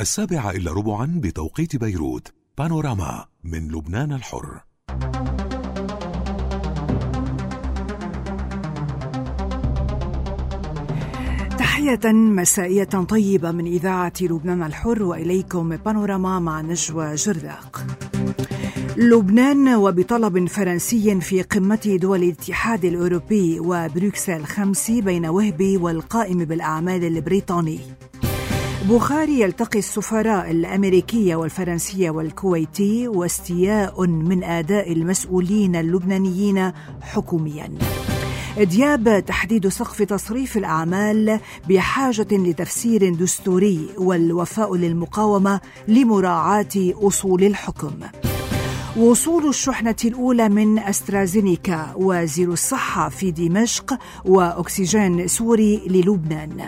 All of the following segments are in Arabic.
7:15 بتوقيت بيروت. بانوراما من لبنان الحر. تحية مسائية طيبة من إذاعة لبنان الحر، وإليكم بانوراما مع نجوى جرداق. لبنان وبطلب فرنسي في قمة دول الاتحاد الأوروبي وبروكسل 5 بين وهبي والقائم بالأعمال البريطاني. بخاري يلتقي السفراء الأمريكي والفرنسي والكويتي، واستياء من أداء المسؤولين اللبنانيين حكوميا. دياب تحديد سقف تصريف الأعمال بحاجة لتفسير دستوري، والوفاء للمقاومة لمراعاة أصول الحكم. وصول الشحنة الأولى من أسترازينيكا، وزير الصحة في دمشق، وأكسجين سوري للبنان.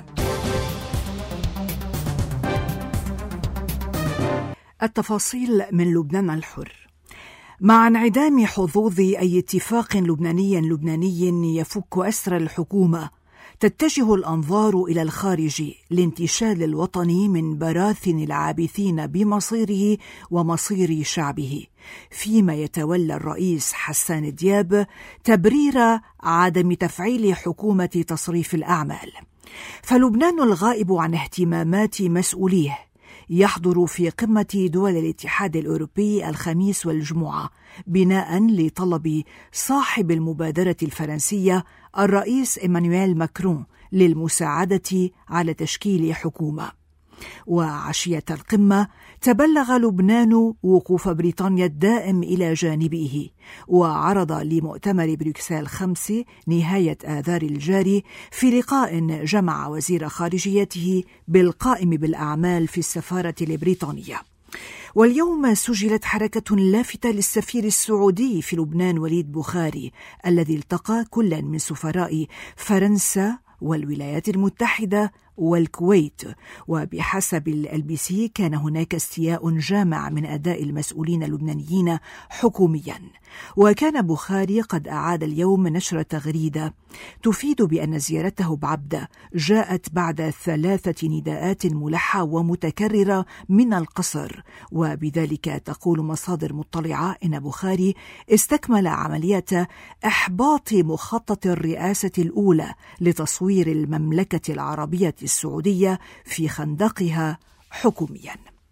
التفاصيل من لبنان الحر. مع انعدام حظوظ أي اتفاق لبناني يفك أسر الحكومة، تتجه الأنظار إلى الخارج لانتشال الوطن من براثن العابثين بمصيره ومصير شعبه، فيما يتولى الرئيس حسان دياب تبرير عدم تفعيل حكومة تصريف الأعمال. فلبنان الغائب عن اهتمامات مسؤوليه يحضر في قمة دول الاتحاد الأوروبي الخميس والجمعة بناء لطلب صاحب المبادرة الفرنسية الرئيس إيمانويل ماكرون للمساعدة على تشكيل حكومة. وعشية القمة تبلغ لبنان وقوف بريطانيا الدائم إلى جانبه، وعرض لمؤتمر بروكسل 5 نهاية آذار الجاري في لقاء جمع وزير خارجيته بالقائم بالأعمال في السفارة البريطانية. واليوم سجلت حركة لافتة للسفير السعودي في لبنان وليد بخاري، الذي التقى كل من سفراء فرنسا والولايات المتحدة والكويت. وبحسب الLBC كان هناك استياء جامع من أداء المسؤولين اللبنانيين حكوميا. وكان بخاري قد أعاد اليوم نشر تغريدة تفيد بأن زيارته بعبدة جاءت بعد 3 نداءات ملحة ومتكررة من القصر، وبذلك تقول مصادر مطلعة إن بخاري استكمل عملية إحباط مخطط الرئاسة الأولى لتصوير المملكة العربية السعودية في خندقها حكوميا.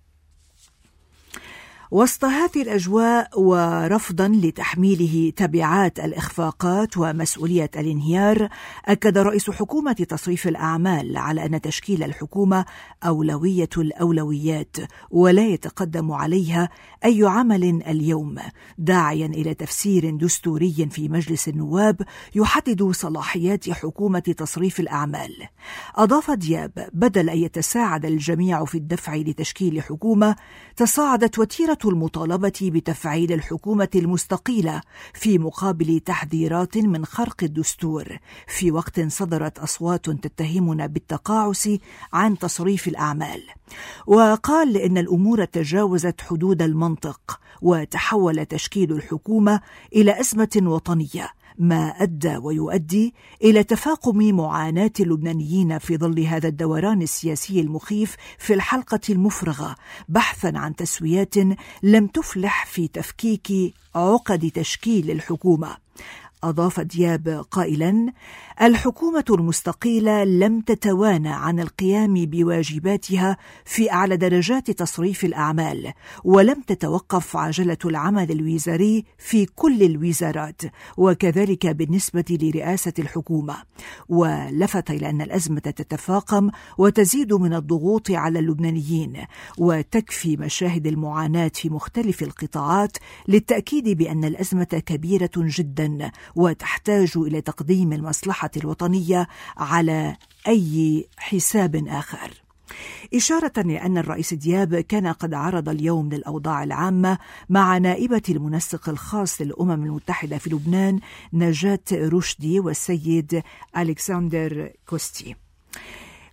وسط هذه الأجواء ورفضا لتحميله تبعات الإخفاقات ومسؤولية الانهيار، أكد رئيس حكومة تصريف الأعمال على أن تشكيل الحكومة أولوية الأولويات ولا يتقدم عليها أي عمل اليوم، داعيا إلى تفسير دستوري في مجلس النواب يحدد صلاحيات حكومة تصريف الأعمال. أضاف دياب: بدل أن يتساعد الجميع في الدفع لتشكيل حكومة، تصاعدت وتيرة المطالبة بتفعيل الحكومة المستقيلة في مقابل تحذيرات من خرق الدستور، في وقت صدرت أصوات تتهمنا بالتقاعس عن تصريف الأعمال. وقال إن الأمور تجاوزت حدود المنطق، وتحول تشكيل الحكومة إلى أزمة وطنية، ما أدى ويؤدي إلى تفاقم معاناة اللبنانيين في ظل هذا الدوران السياسي المخيف في الحلقة المفرغة، بحثا عن تسويات لم تفلح في تفكيك عقد تشكيل الحكومة. أضاف دياب قائلا: الحكومة المستقيلة لم تتوانى عن القيام بواجباتها في أعلى درجات تصريف الأعمال، ولم تتوقف عجلة العمل الوزاري في كل الوزارات، وكذلك بالنسبة لرئاسة الحكومة. ولفت إلى أن الأزمة تتفاقم وتزيد من الضغوط على اللبنانيين، وتكفي مشاهد المعاناة في مختلف القطاعات للتأكيد بأن الأزمة كبيرة جدا وتحتاج إلى تقديم المصلحة الوطنية على أي حساب آخر. إشارة لأن الرئيس دياب كان قد عرض اليوم للأوضاع العامة مع نائبة المنسق الخاص للأمم المتحدة في لبنان نجاة رشدي والسيد ألكسندر كوستي.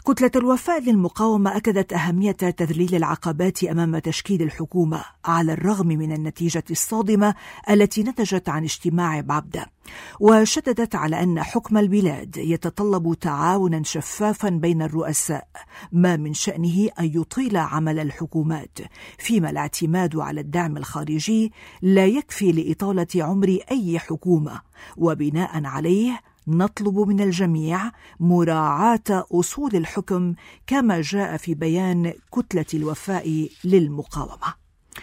كتلة الوفاء للمقاومة أكدت أهمية تذليل العقبات أمام تشكيل الحكومة على الرغم من النتيجة الصادمة التي نتجت عن اجتماع بعبدة، وشددت على أن حكم البلاد يتطلب تعاونا شفافا بين الرؤساء ما من شأنه أن يطيل عمل الحكومات، فيما الاعتماد على الدعم الخارجي لا يكفي لإطالة عمر أي حكومة، وبناء عليه نطلب من الجميع مراعاة أصول الحكم كما جاء في بيان كتلة الوفاء للمقاومة.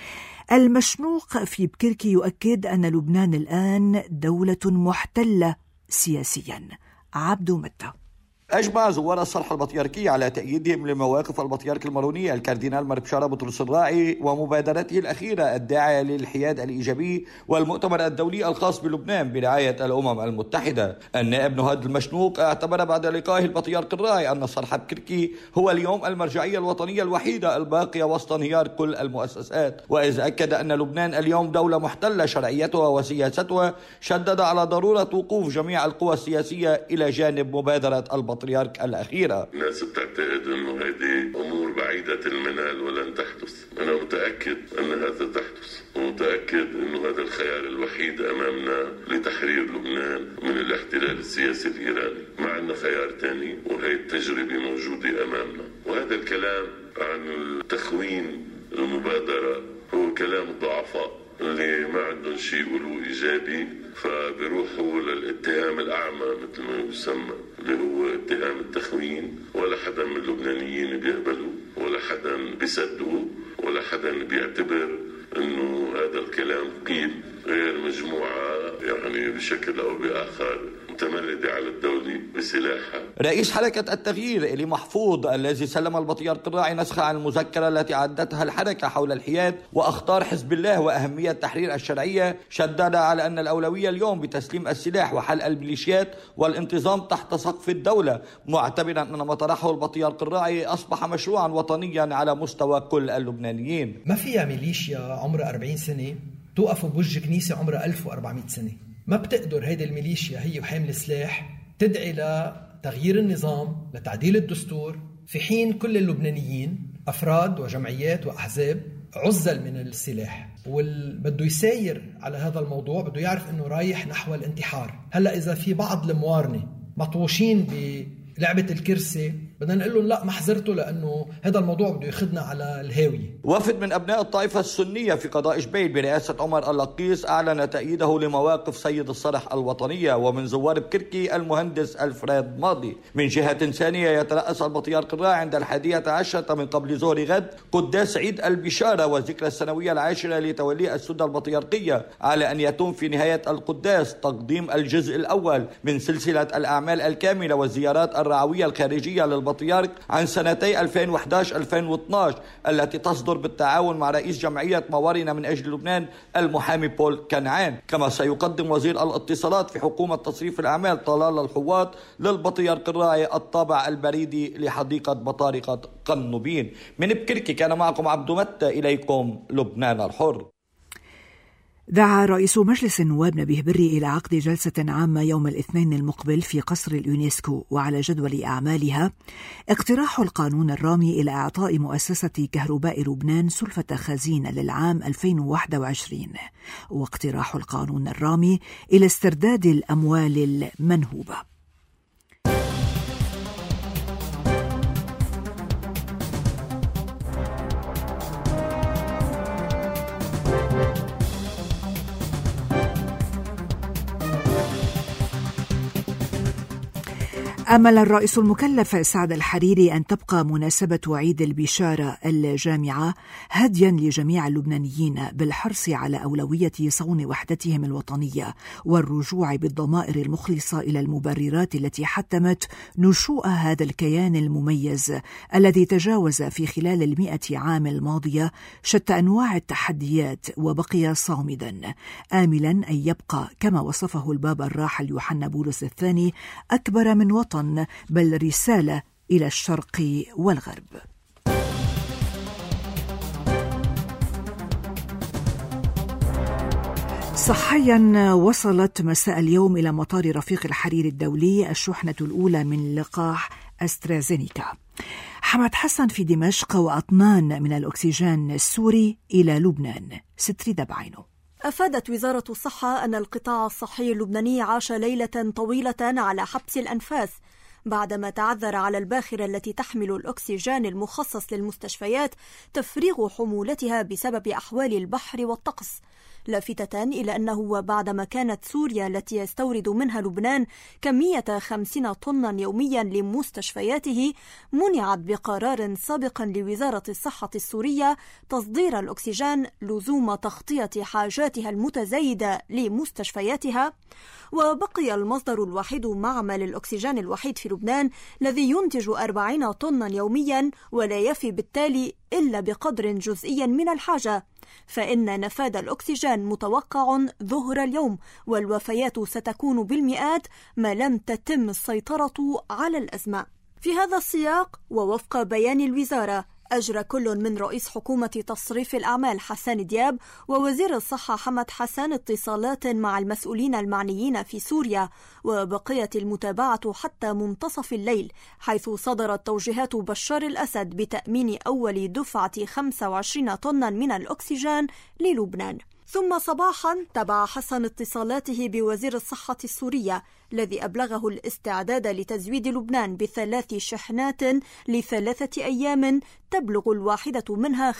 المشنوق في بكركي يؤكد أن لبنان الآن دولة محتلة سياسيا. عبدو متى. أجمع زوار الصرح البطيركي على تأييدهم لمواقف البطيرك الماروني الكاردينال مربشارة بطرس الراعي ومبادرته الأخيرة الداعية للحياد الإيجابي والمؤتمر الدولي الخاص بلبنان برعاية الأمم المتحدة. النائب نهاد المشنوق اعتبر بعد لقائه البطيرك الراعي أن صرح بكركي هو اليوم المرجعية الوطنية الوحيدة الباقية وسط انهيار كل المؤسسات، وإذ أكد أن لبنان اليوم دولة محتلة شرعيتها وسياستها، شدد على ضرورة وقوف جميع القوى السياسية إلى جانب مبادرة البطيرك الأخيرة. الناس بتعتقد أنه هذه أمور بعيدة المنال ولن تحدث. أنا متأكد أنها ستحدث، ومتأكد أنه هذا الخيار الوحيد أمامنا لتحرير لبنان من الاحتلال السياسي الإيراني. ما عندنا خيار تاني، وهي التجربة موجودة أمامنا. وهذا الكلام عن التخوين المبادرة هو كلام الضعفاء اللي ما عندهم شيء يقولوا إيجابي، فبيروحوا للاتهام الأعمى مثل ما يسمى اللي هو اتهام التخوين. ولا حدا من اللبنانيين بيقبلوا، ولا حدا بيصدقوا، ولا حدا بيعتبر انه هذا الكلام قيل غير مجموعة يعني بشكل او باخر متمردة على الدولة بسلاحها. رئيس حركة التغيير إلي محفوظ الذي سلم البطيرك الراعي نسخة عن المذكرة التي عدتها الحركة حول الحياد وأخطار حزب الله وأهمية تحرير الشرعية، شدد على أن الأولوية اليوم بتسليم السلاح وحل الميليشيات والانتظام تحت سقف الدولة، معتبرا أن ما طرحه البطيرك الراعي أصبح مشروعا وطنيا على مستوى كل اللبنانيين. ما فيها ميليشيا عمرها 40 سنة توقف بوجه كنيسة عمرها 1400 سنة. ما بتقدر هيدي الميليشيا هي وحامل سلاح تدعي لتغيير النظام، لتعديل الدستور، في حين كل اللبنانيين أفراد وجمعيات وأحزاب عزل من السلاح. والبده يساير على هذا الموضوع بده يعرف أنه رايح نحو الانتحار. هلأ إذا في بعض الموارنة مطوشين بلعبة الكرسي بدنا نقول لهم لا، ما حذرتوا، لأنه هذا الموضوع بده ياخذنا على الهاوية. وفد من أبناء الطائفة السنية في قضاء جبيل برئاسة عمر اللقيس أعلن تأييده لمواقف سيد الصرح الوطنية. ومن زوار بكركي المهندس ألفريد ماضي. من جهة ثانية يترأس البطيرك الراعي عند 11 من قبل ظهر غد قداس عيد البشارة وذكرى السنوية العاشرة لتولي السدة البطيركية، على أن يتم في نهاية القداس تقديم الجزء الأول من سلسلة الأعمال الكاملة والزيارات الرعوية الخارجية للبطيرك عن سنتي 2011-2012 التي تصدر بالتعاون مع رئيس جمعية موارنة من أجل لبنان المحامي بول كنعان. كما سيقدم وزير الاتصالات في حكومة تصريف الأعمال طلال الحواط للبطيرك الراعي الطابع البريدي لحديقة بطارقة قنوبين. من بكركي كان معكم عبدو متى، إليكم لبنان الحر. دعا رئيس مجلس النواب نبيه بري إلى عقد جلسة عامة يوم الاثنين المقبل في قصر اليونسكو، وعلى جدول أعمالها اقتراح القانون الرامي إلى إعطاء مؤسسة كهرباء لبنان سلفة خزينة للعام 2021، واقتراح القانون الرامي إلى استرداد الأموال المنهوبة. أمل الرئيس المكلف سعد الحريري أن تبقى مناسبة عيد البشارة الجامعة هديا لجميع اللبنانيين بالحرص على أولوية صون وحدتهم الوطنية والرجوع بالضمائر المخلصة إلى المبررات التي حتمت نشوء هذا الكيان المميز الذي تجاوز في خلال 100 عام الماضية شتى أنواع التحديات وبقي صامدا، آملا أن يبقى كما وصفه البابا الراحل يوحنا بولس الثاني أكبر من وطن، بل رسالة إلى الشرق والغرب. صحيا وصلت مساء اليوم إلى مطار رفيق الحريري الدولي الشحنة الأولى من لقاح أسترازينيكا. حمد حسن في دمشق وأطنان من الأكسجين السوري إلى لبنان. ستري دبعينه. أفادت وزارة الصحة أن القطاع الصحي اللبناني عاش ليلة طويلة على حبس الأنفاس بعدما تعذر على الباخرة التي تحمل الأكسجين المخصص للمستشفيات تفريغ حمولتها بسبب أحوال البحر والطقس، لافتة إلى أنه بعدما كانت سوريا التي يستورد منها لبنان كمية 50 طنا يوميا لمستشفياته، منعت بقرار سابق لوزارة الصحة السورية تصدير الأكسجين لزوم تغطية حاجاتها المتزايدة لمستشفياتها، وبقي المصدر الوحيد معمل الأكسجين الوحيد في لبنان الذي ينتج 40 طنا يوميا ولا يفي بالتالي إلا بقدر جزئي من الحاجة، فإن نفاذ الأكسجين متوقع ظهر اليوم، والوفيات ستكون بالمئات ما لم تتم السيطرة على الأزمة. في هذا السياق ووفق بيان الوزارة، أجرى كل من رئيس حكومة تصريف الأعمال حسان دياب ووزير الصحة حمد حسن اتصالات مع المسؤولين المعنيين في سوريا، وبقيت المتابعة حتى منتصف الليل، حيث صدرت توجيهات بشار الأسد بتأمين أول دفعة 25 طنا من الأكسجين للبنان. ثم صباحا تبع حسن اتصالاته بوزير الصحة السورية الذي أبلغه الاستعداد لتزويد لبنان ب3 شحنات ل3 أيام تبلغ الواحدة منها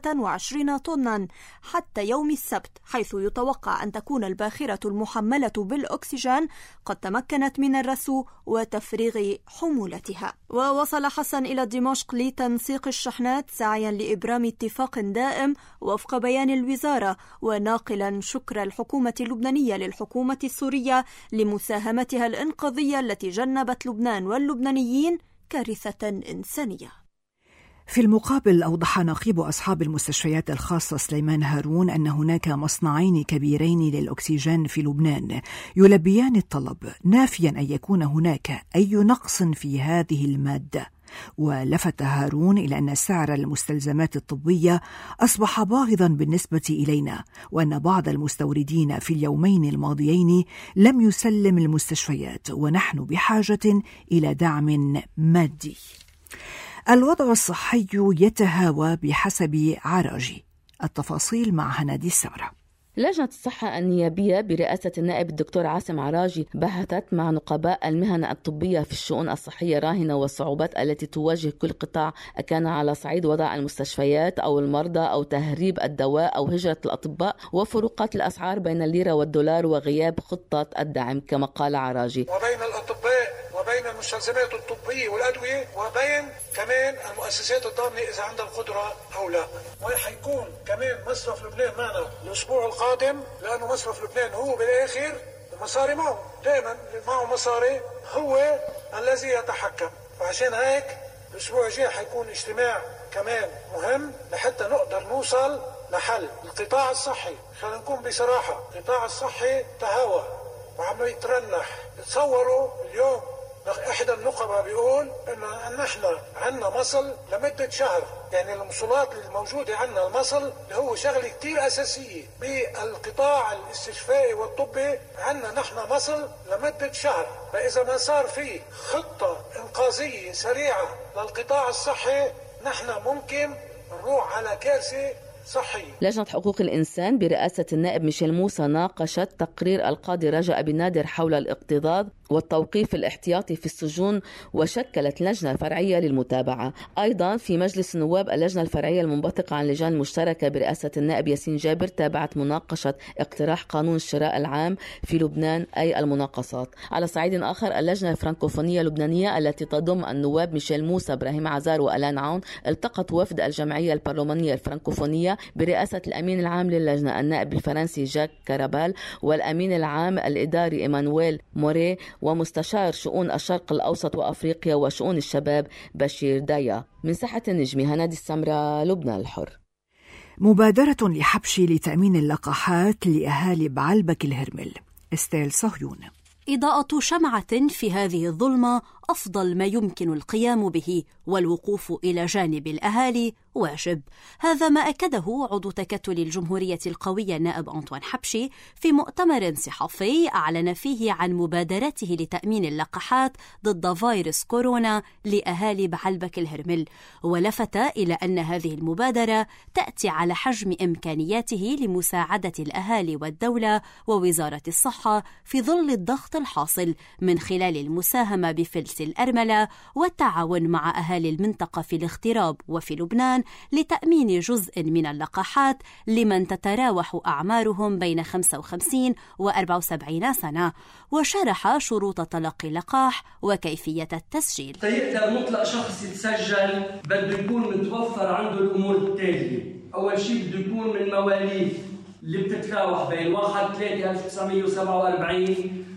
25 طنا حتى يوم السبت، حيث يتوقع أن تكون الباخرة المحملة بالأكسجين قد تمكنت من الرسو وتفريغ حمولتها. ووصل حسن إلى دمشق لتنسيق الشحنات سعيا لإبرام اتفاق دائم وفق بيان الوزارة، وناقلا شكر الحكومة اللبنانية للحكومة السورية لمساهمتها الإنقاذية التي جنبت لبنان واللبنانيين كارثة إنسانية. في المقابل، أوضح نقيب أصحاب المستشفيات الخاصة سليمان هارون أن هناك مصنعين كبيرين للأكسجين في لبنان يلبيان الطلب، نافيا أن يكون هناك أي نقص في هذه المادة. ولفت هارون إلى أن سعر المستلزمات الطبية أصبح باهظا بالنسبة إلينا، وأن بعض المستوردين في اليومين الماضيين لم يسلم المستشفيات، ونحن بحاجة إلى دعم مادي. الوضع الصحي يتهاوى بحسب عراجي. التفاصيل مع هنادي السمرة. لجنة الصحة النيابية برئاسة النائب الدكتور عاصم عراجي بحثت مع نقباء المهن الطبية في الشؤون الصحية راهنة والصعوبات التي تواجه كل قطاع، كان على صعيد وضع المستشفيات أو المرضى أو تهريب الدواء أو هجرة الأطباء وفروقات الأسعار بين الليرة والدولار وغياب خطة الدعم كما قال عراجي. وبين الأطباء وبين المستلزمات الطبية والأدوية وبين كمان المؤسسات الضامنة إذا عندها القدرة أو لا. وحيكون كمان مصرف لبنان معنا الأسبوع القادم، لأنه مصرف لبنان هو بالآخر المصاري معه، دائما معه مصاري هو الذي يتحكم. وعشان هيك الأسبوع الجاي حيكون اجتماع كمان مهم لحتى نقدر نوصل لحل. القطاع الصحي خلينا نكون بصراحة، القطاع الصحي تهاوى وعم يترنح. تصوروا اليوم احدى النقباء بيقول ان نحن عندنا مصل لمده شهر، يعني المصلات الموجوده عندنا المصل اللي هو شغله كثير اساسيه بالقطاع الاستشفائي والطبي، عندنا نحن مصل لمده شهر. فاذا ما صار في خطه انقاذيه سريعه للقطاع الصحي نحن ممكن نروح على كارثه صحية. لجنة حقوق الإنسان برئاسة النائب ميشيل موسى ناقشت تقرير القاضي رجاء بن نادر حول الاقتضاض والتوقيف الاحتياطي في السجون، وشكلت لجنة فرعية للمتابعة. أيضا في مجلس النواب اللجنة الفرعية المنبثقة عن اللجان المشتركة برئاسة النائب ياسين جابر تابعت مناقشة اقتراح قانون الشراء العام في لبنان، أي المناقصات. على صعيد آخر، اللجنة الفرنكوفونية اللبنانية التي تضم النواب ميشيل موسى، إبراهيم عزار وألان عون التقت وفد الجمعية البرلمانية الفرنكوفونية برئاسة الأمين العام للجنة النائب الفرنسي جاك كارابال، والأمين العام الإداري إيمانويل موري، ومستشار شؤون الشرق الأوسط وأفريقيا وشؤون الشباب بشير دايا. من ساحة النجمي هنادي السمرة، لبنان الحر. مبادرة لحبش لتأمين اللقاحات لأهالي بعلبك الهرمل. استيل صهيون. إضاءة شمعة في هذه الظلمة أفضل ما يمكن القيام به، والوقوف إلى جانب الأهالي واجب. هذا ما أكده عضو تكتل الجمهورية القوية النائب أنطوان حبشي في مؤتمر صحفي أعلن فيه عن مبادرته لتأمين اللقاحات ضد فيروس كورونا لأهالي بعلبك الهرمل، ولفت إلى أن هذه المبادرة تأتي على حجم إمكانياته لمساعدة الأهالي والدولة ووزارة الصحة في ظل الضغط الحاصل من خلال المساهمة بفلس الأرملة والتعاون مع أهالي المنطقة في الاغتراب وفي لبنان لتأمين جزء من اللقاحات لمن تتراوح أعمارهم بين 55 و74 سنة، وشرح شروط تلقي اللقاح وكيفية التسجيل. يقدر مطلق شخص يتسجل بده يكون متوفر عنده الأمور التالية. أول شيء بده يكون من مواليد اللي بتتراوح بين 1/3/1947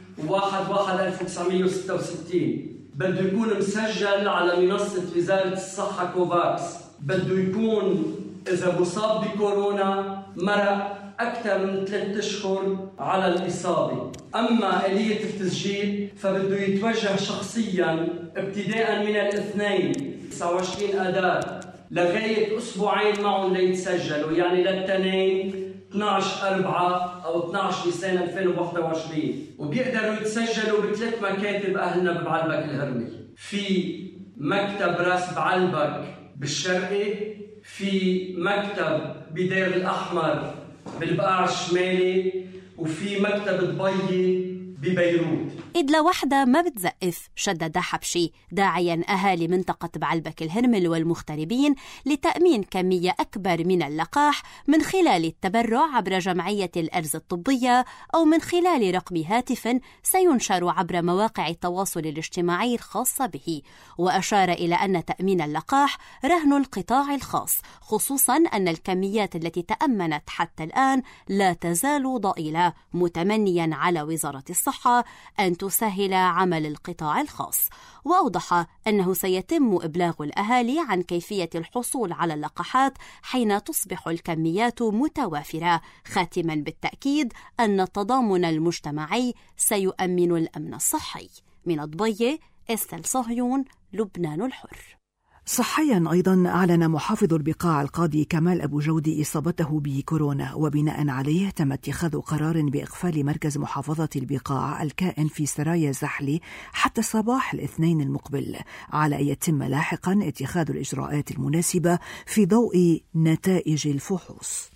و1/1/1966. بده يكون مسجل على منصة وزارة الصحة كوفاكس. بده يكون إذا مصاب بكورونا مرق أكثر من 3 أشهر على الإصابة. أما آلية التسجيل فبده يتوجه شخصياً ابتداءً من الاثنين 29 آذار لغاية أسبوعين معهم ليتسجلوا، يعني للتنين 12/4 أو 12 نيسان 2021. وبيقدروا يتسجلوا ب3 مكاتب أهلنا ببعلبك الهرمل. في مكتب راس بعلبك بالشرقي، في مكتب بدير الأحمر بالبقاع الشمالي، وفي مكتب ضبية ببيروت. إذ لوحدة ما بتزقف، شدد حبشي، داعيا أهالي منطقة بعلبك الهرمل والمغتربين لتأمين كمية أكبر من اللقاح من خلال التبرع عبر جمعية الأرز الطبية أو من خلال رقم هاتف سينشر عبر مواقع التواصل الاجتماعي الخاصة به. وأشار إلى أن تأمين اللقاح رهن القطاع الخاص، خصوصا أن الكميات التي تأمنت حتى الآن لا تزال ضئيلة، متمنيا على وزارة الصحة أن تسهل عمل القطاع الخاص. وأوضح أنه سيتم إبلاغ الأهالي عن كيفية الحصول على اللقاحات حين تصبح الكميات متوافرة، خاتما بالتأكيد أن التضامن المجتمعي سيؤمن الأمن الصحي. من ضبية، استل صهيون، لبنان الحر. صحيا أيضا أعلن محافظ البقاع القاضي كمال أبو جودي إصابته بكورونا، وبناء عليه تم اتخاذ قرار بإقفال مركز محافظة البقاع الكائن في سرايا زحلي حتى صباح الاثنين المقبل، على أن يتم لاحقا اتخاذ الإجراءات المناسبة في ضوء نتائج الفحوص.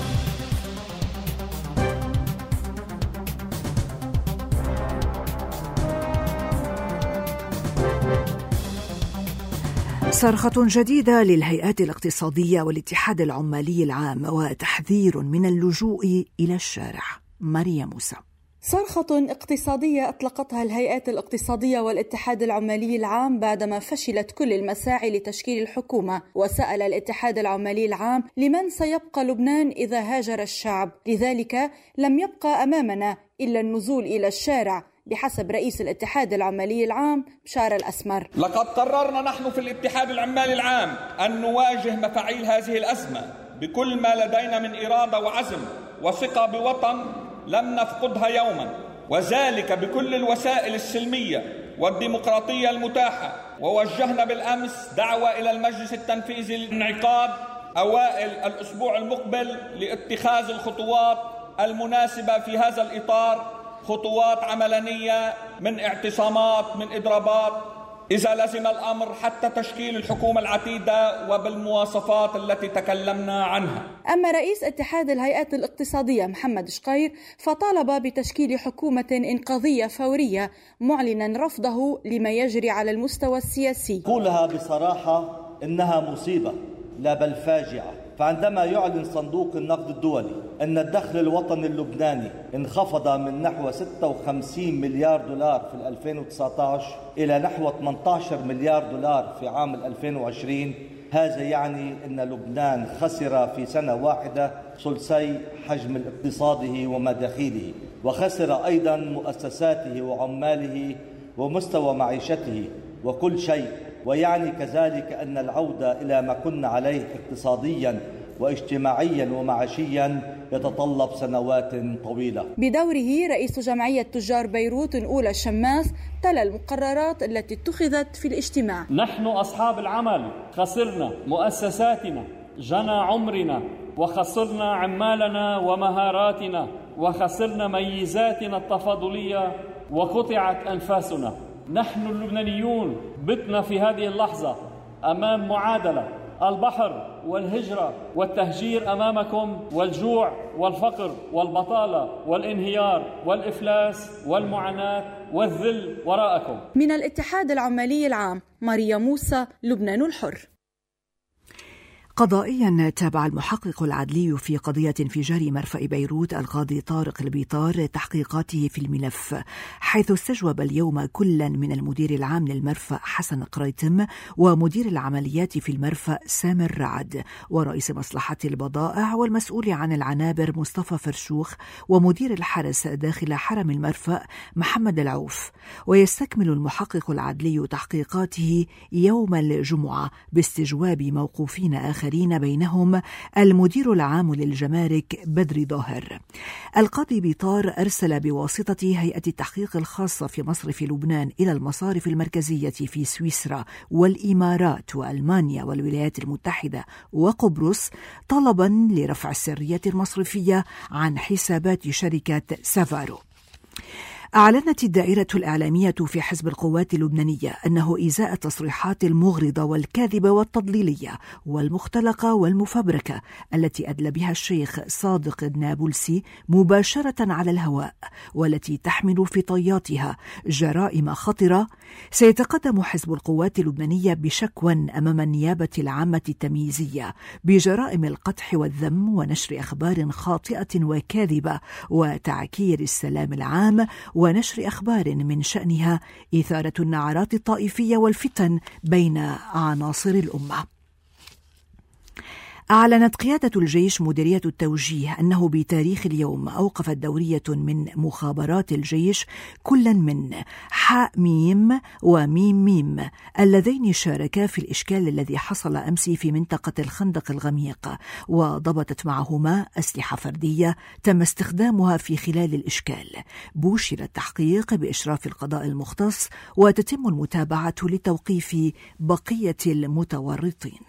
صرخة جديدة للهيئات الاقتصادية والاتحاد العمالي العام وتحذير من اللجوء إلى الشارع. ماريا موسى. صرخة اقتصادية أطلقتها الهيئات الاقتصادية والاتحاد العمالي العام بعدما فشلت كل المساعي لتشكيل الحكومة، وسأل الاتحاد العمالي العام لمن سيبقى لبنان إذا هاجر الشعب. لذلك لم يبقى أمامنا إلا النزول إلى الشارع بحسب رئيس الاتحاد العمالي العام بشار الأسمر. لقد قررنا نحن في الاتحاد العمالي العام أن نواجه مفاعيل هذه الأزمة بكل ما لدينا من إرادة وعزم وثقة بوطن لم نفقدها يوما، وذلك بكل الوسائل السلمية والديمقراطية المتاحة. ووجهنا بالأمس دعوة إلى المجلس التنفيذي للانعقاد أوائل الأسبوع المقبل لاتخاذ الخطوات المناسبة في هذا الإطار، خطوات عملانية من اعتصامات، من إضرابات إذا لزم الأمر، حتى تشكيل الحكومة العتيدة وبالمواصفات التي تكلمنا عنها. أما رئيس اتحاد الهيئات الاقتصادية محمد شقير فطالب بتشكيل حكومة إنقاذية فورية، معلنا رفضه لما يجري على المستوى السياسي. قولها بصراحة إنها مصيبة لا بل فاجعة. فعندما يعلن صندوق النقد الدولي أن الدخل الوطني اللبناني انخفض من نحو 56 مليار دولار في 2019 إلى نحو 18 مليار دولار في عام 2020، هذا يعني أن لبنان خسر في سنة واحدة ثلثي حجم اقتصاده ومداخيله، وخسر أيضا مؤسساته وعماله ومستوى معيشته وكل شيء. ويعني كذلك أن العودة إلى ما كنا عليه اقتصاديا واجتماعيا ومعيشيا يتطلب سنوات طويلة. بدوره رئيس جمعية تجار بيروت أولى الشماس تلا المقررات التي اتخذت في الاجتماع. نحن أصحاب العمل خسرنا مؤسساتنا، جنى عمرنا، وخسرنا عمالنا ومهاراتنا، وخسرنا ميزاتنا التفاضلية، وقطعت أنفاسنا. نحن اللبنانيون بتنا في هذه اللحظة أمام معادلة: البحر والهجرة والتهجير أمامكم، والجوع والفقر والبطالة والانهيار والإفلاس والمعاناة والذل وراءكم. من الاتحاد العمالي العام، ماريا موسى، لبنان الحر. قضائيا تابع المحقق العدلي في قضية انفجار مرفأ بيروت القاضي طارق البيطار تحقيقاته في الملف، حيث استجوب اليوم كلا من المدير العام للمرفأ حسن قريتم ومدير العمليات في المرفأ سامر رعد ورئيس مصلحة البضائع والمسؤول عن العنابر مصطفى فرشوخ ومدير الحرس داخل حرم المرفأ محمد العوف. ويستكمل المحقق العدلي تحقيقاته يوم الجمعة باستجواب موقوفين آخرين بينهم المدير العام للجمارك بدري ظاهر. القاضي بيطار أرسل بواسطة هيئة التحقيق الخاصة في مصرف لبنان إلى المصارف المركزية في سويسرا والإمارات وألمانيا والولايات المتحدة وقبرص طلبا لرفع السرية المصرفية عن حسابات شركة سافارو. أعلنت الدائرة الإعلامية في حزب القوات اللبنانية أنه إزاء التصريحات المغرضة والكاذبة والتضليلية والمختلقة والمفبركة التي أدلى بها الشيخ صادق النابلسي مباشرة على الهواء والتي تحمل في طياتها جرائم خطرة، سيتقدم حزب القوات اللبنانية بشكوى أمام النيابة العامة التمييزية بجرائم القدح والذم ونشر أخبار خاطئة وكاذبة وتعكير السلام العام ونشر أخبار من شأنها إثارة النعرات الطائفية والفتن بين عناصر الأمة. أعلنت قيادة الجيش مديرية التوجيه أنه بتاريخ اليوم أوقفت دورية من مخابرات الجيش كلا من حاء ميم وميم ميم اللذين شاركا في الإشكال الذي حصل أمس في منطقة الخندق الغميق، وضبطت معهما أسلحة فردية تم استخدامها في خلال الإشكال. بوشر التحقيق بإشراف القضاء المختص وتتم المتابعة لتوقيف بقية المتورطين.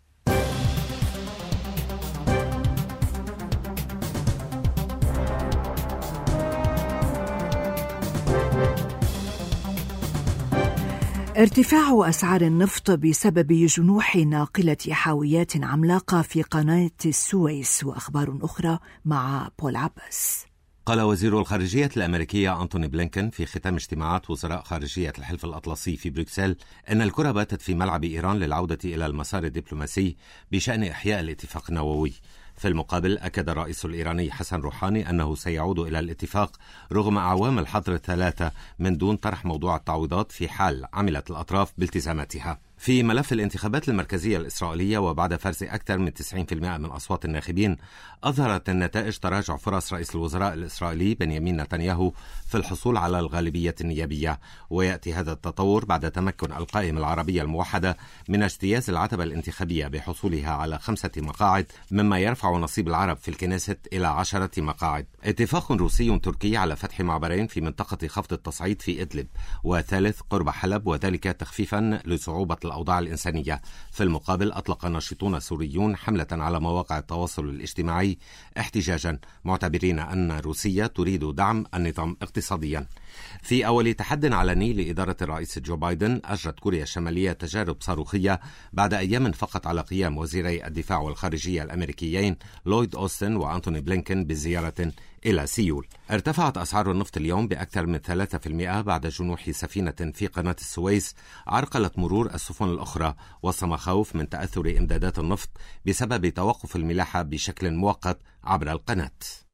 ارتفاع أسعار النفط بسبب جنوح ناقلة حاويات عملاقة في قناة السويس وأخبار أخرى مع بول عباس. قال وزير الخارجية الأمريكية أنتوني بلينكن في ختام اجتماعات وزراء خارجية الحلف الأطلسي في بروكسل أن الكرة باتت في ملعب إيران للعودة إلى المسار الدبلوماسي بشأن إحياء الاتفاق النووي. في المقابل أكد الرئيس الإيراني حسن روحاني أنه سيعود إلى الاتفاق رغم أعوام الحظر الثلاثة من دون طرح موضوع التعويضات في حال عملت الأطراف بالتزاماتها. في ملف الانتخابات المركزية الإسرائيلية وبعد فرز أكثر من 90% من أصوات الناخبين، أظهرت النتائج تراجع فرص رئيس الوزراء الإسرائيلي بنيامين نتنياهو في الحصول على الغالبية النيابية. ويأتي هذا التطور بعد تمكن القائمة العربية الموحدة من اجتياز العتبة الانتخابية بحصولها على 5 مقاعد، مما يرفع نصيب العرب في الكنيست إلى 10 مقاعد. اتفاق روسي تركي على فتح معبرين في منطقة خفض التصعيد في إدلب، وثالث قرب حلب، وذلك تخفيفا لصعوبة الأوضاع الإنسانية. في المقابل أطلق ناشطون سوريون حملة على مواقع التواصل الاجتماعي احتجاجا، معتبرين أن روسيا تريد دعم النظام اقتصاديا. في أول تحد علني لإدارة الرئيس جو بايدن، أجرت كوريا الشمالية تجارب صاروخية بعد أيام فقط على قيام وزيري الدفاع والخارجية الأمريكيين لويد أوستن وأنتوني بلينكن بزيارة إلى سيول. ارتفعت أسعار النفط اليوم بأكثر من 3% بعد جنوح سفينة في قناة السويس عرقلت مرور السفن الأخرى، وسط مخاوف من تأثر إمدادات النفط بسبب توقف الملاحة بشكل مؤقت عبر القناة.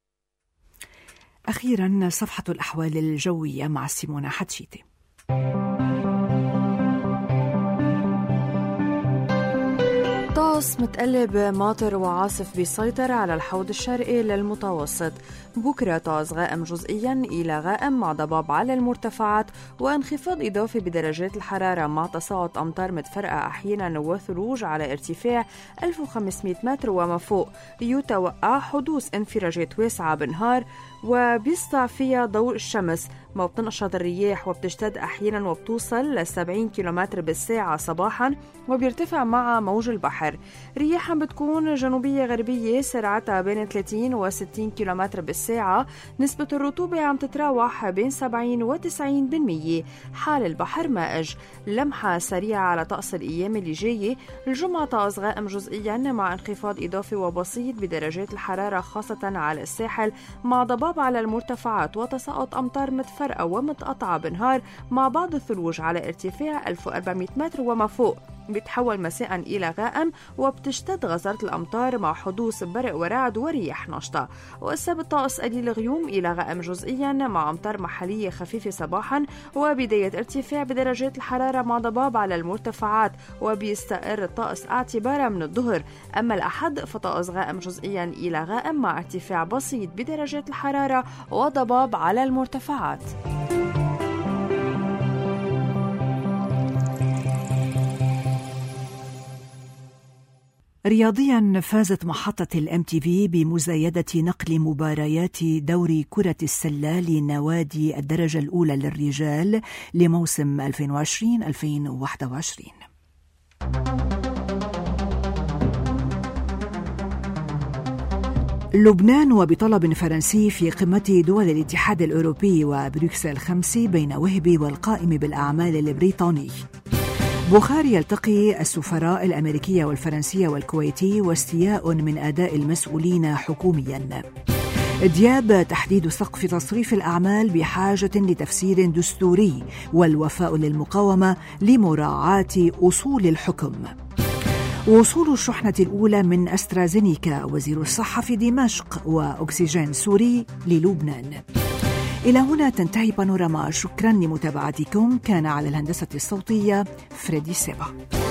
أخيرا صفحة الأحوال الجوية مع سيمونا حتشيتي. الطقس متقلب ماطر وعاصف بيسيطر على الحوض الشرقي للمتوسط. بكرة طقس غائم جزئيا إلى غائم مع ضباب على المرتفعات وانخفاض إضافي بدرجات الحرارة مع تساقط أمطار متفرقة أحيانا وثلوج على ارتفاع 1500 متر وما فوق. يتوقع حدوث انفراجات واسعة بالنهار وبيسطع فيها ضوء الشمس، ما بتنشط الرياح وبتشتد أحيانا وبتوصل ل 70 كيلومتر بالساعة صباحا وبيرتفع مع موج البحر. رياحا بتكون جنوبية غربية سرعتها بين 30 و 60 كيلومتر بالساعة. نسبة الرطوبة عم تتراوح بين 70 و 90%. حال البحر مائج. لمحة سريعة على طقس الأيام اللي جاية. الجمعة طقس غائم جزئيا مع انخفاض إضافي وبسيط بدرجات الحرارة خاصة على الساحل مع ضباب على المرتفعات وتساقط أمطار متفرقة ومتقطعة بالنهار مع بعض الثلوج على ارتفاع 1400 متر وما فوق. بيتحول مساء إلى غائم وبتشتد غزارة الأمطار مع حدوث برق ورعد ورياح نشطة. والسبت طقس قليل غيوم إلى غائم جزئيا مع أمطار محلية خفيفة صباحا وبداية ارتفاع بدرجات الحرارة مع ضباب على المرتفعات وبيستقر الطقس اعتبارا من الظهر. أما الأحد فطقس غائم جزئيا إلى غائم مع ارتفاع بسيط بدرجات الحرارة وضباب على المرتفعات. رياضيا فازت محطة الMTV بمزايدة نقل مباريات دوري كرة السلة لنوادي الدرجة الأولى للرجال لموسم 2020-2021. لبنان وبطلب فرنسي في قمة دول الاتحاد الأوروبي وبروكسل 5 بين وهبي والقائم بالأعمال البريطاني. بخاري يلتقي السفراء الأمريكية والفرنسية والكويتي واستياء من أداء المسؤولين حكوميا. دياب تحديد سقف تصريف الأعمال بحاجة لتفسير دستوري والوفاء للمقاومة لمراعاة أصول الحكم. وصول الشحنة الأولى من أسترازينيكا وزير الصحة في دمشق وأكسجين سوري للبنان. إلى هنا تنتهي بانوراما. شكرا لمتابعتكم. كان على الهندسة الصوتية فريدي سيبا.